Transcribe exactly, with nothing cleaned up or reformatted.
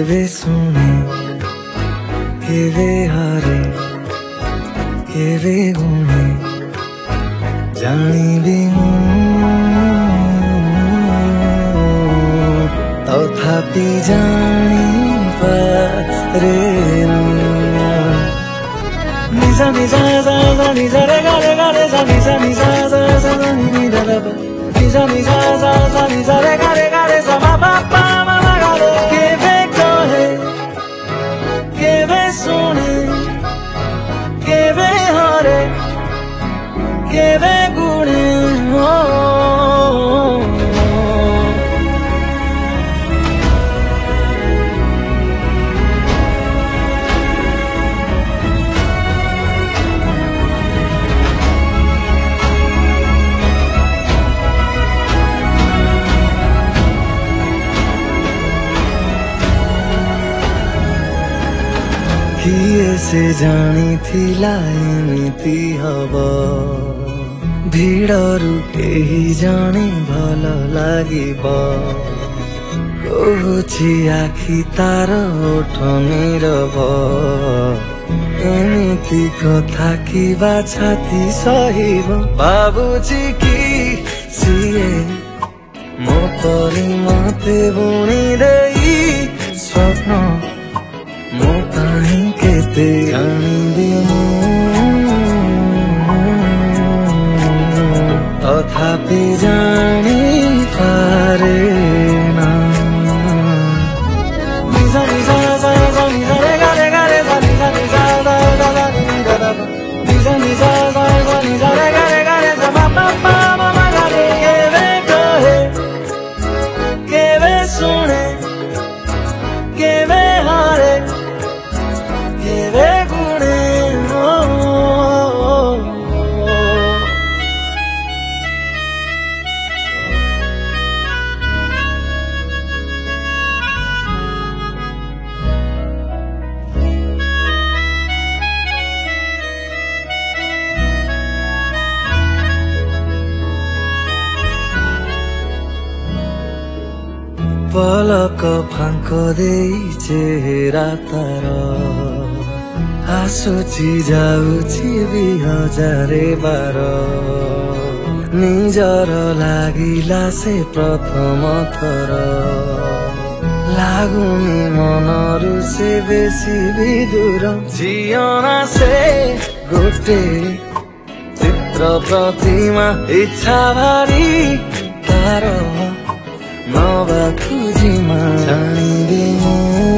केवे सुने केवे हारे केवे गुणे जानिबी मु तथापि जानी पारे निजा निजा जा जा निजा रे गा रे गा रे जा निजा निजा जा जा जा नि नि दा दा निजा निजा जा जा निजा रे गा रे गा रे जा मा पा पा मा मा गा रे केवे कहे केवे सुने केवे हारे केवे गुणे हो किए से जानी थिला एमिति हब भिड़रू केही जाने भल लागिब कहुछि आखि तार ओठ नीरव एमिति कथा किबा छाती सहिब भाबुछि कि सिए मो परि मते बुणी देई स्वप्न मो पाई केते जानिबी मु तथापि जानी पारे ना निजा निजा जा जा निजा रे गा रे गा रे जा निजा निजा जा जा जा नि दा दा निजा निजा जा जा निजा रे गा रे गा रे जा मा पा पा मा मा गा रे केवे कहे केवे सुने केवे हारे केवे गुणे हो पलक फांक देई चेहरा तार आसुची जाउची भी हजारे बार निजर लागिला से प्रथम थर लागुनी मनरु से बेसी विदूर जीवना से गोटे चित्र प्रतिमा इच्छा भारी तार नवा खुजिमा जानिबी मु